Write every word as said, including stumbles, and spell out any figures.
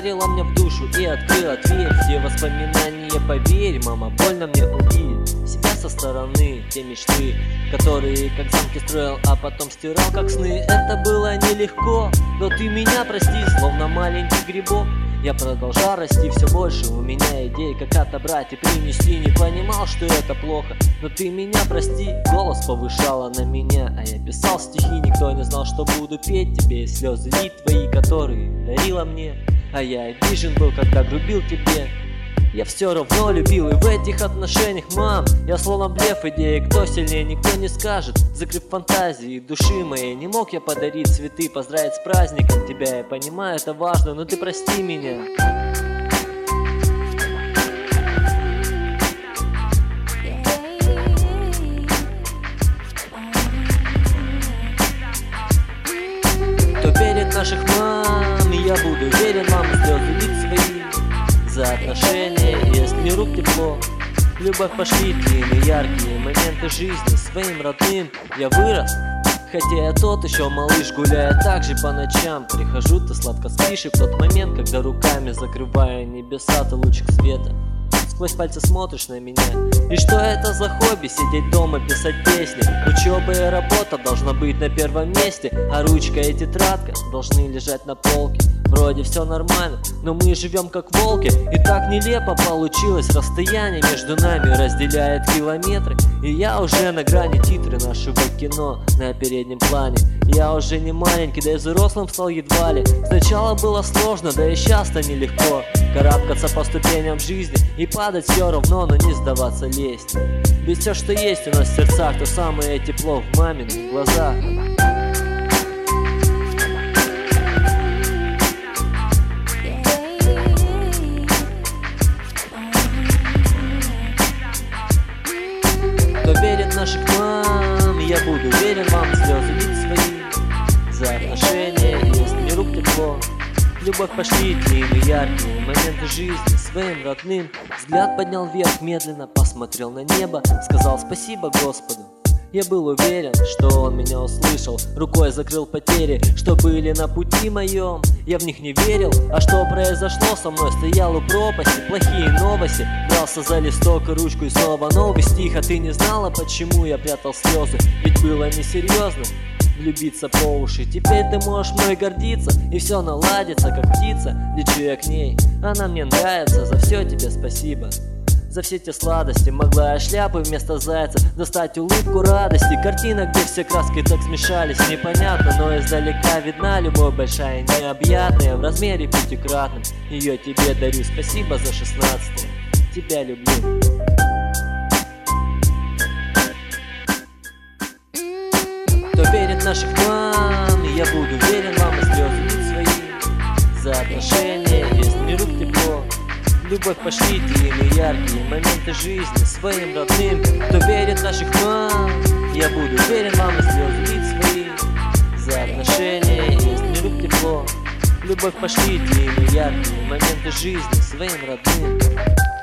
ударила мне в душу и открыла дверь. Все воспоминания, поверь, мама, больно мне увидеть себя со стороны. Те мечты, которые как замки строил, а потом стирал как сны. Это было нелегко, но ты меня прости, словно маленький грибок. Я продолжал расти все больше, у меня идей, как отобрать и принести. Не понимал, что это плохо, но ты меня прости. Голос повышала на меня, а я писал стихи. Никто не знал, что буду петь тебе, и слезы лить твои, которые дарила мне. А я обижен был, когда грубил тебе. Я все равно любил, и в этих отношениях, мам, я словно блеф идеи. Кто сильнее, никто не скажет. Закрыв фантазии души моей, не мог я подарить цветы, поздравить с праздником тебя. Я понимаю, это важно, но ты прости меня. Кто верит наших мам, и я буду верен вам, слезы лить свои за отношения, если не рук тепло. Любовь пошли длинные, яркие моменты жизни своим родным. Я вырос, хотя я тот еще малыш, гуляя так же по ночам. Прихожу, ты сладко спишь, и в тот момент, когда руками закрываю небеса, ты лучик света. Сквозь пальцы смотришь на меня. И что это за хобби? Сидеть дома, писать песни. Учеба и работа должна быть на первом месте, а ручка и тетрадка должны лежать на полке. Вроде все нормально, но мы живем как волки. И так нелепо получилось. Расстояние между нами разделяет километры. И я уже на грани, титры нашего кино на переднем плане. Я уже не маленький, да и взрослым стал едва ли. Сначала было сложно, да и сейчас-то нелегко карабкаться по ступеням жизни и падать все равно, но не сдаваться лезть. Ведь все, что есть у нас в сердцах, то самое тепло в маминых глазах. Кто верит в наших мам, я буду верен вам, слезы лить свои за отношения, если не рук тепло. Любовь пошли длинные, яркие моменты жизни своим родным. Взгляд поднял вверх медленно, посмотрел на небо, сказал спасибо Господу. Я был уверен, что он меня услышал, рукой закрыл потери, что были на пути моем. Я в них не верил, а что произошло со мной? Стоял у пропасти, плохие новости. Брался за листок и ручку, и снова новый стих. А ты не знала, почему я прятал слезы? Ведь было несерьезно влюбиться по уши. Теперь ты можешь мной гордиться, и все наладится, как птица. Лечу я к ней, она мне нравится, за все тебе спасибо. За все те сладости могла я шляпы вместо зайца достать улыбку радости. Картина, где все краски так смешались, непонятно, но издалека видна любовь большая, необъятная, в размере пятикратном. Ее тебе дарю, спасибо за шестнадцатое. Тебя люблю. Кто верит в наших мам, я буду верен вам, и слезы лить свои за отношения, если не рук тепло. Любовь пошли длинные, яркие моменты жизни своим родным. Кто верит в наших мам, я буду верен вам, и слезы лить свои за отношения, если не рук тепло. Любовь пошли длинные, яркие моменты жизни своим родным.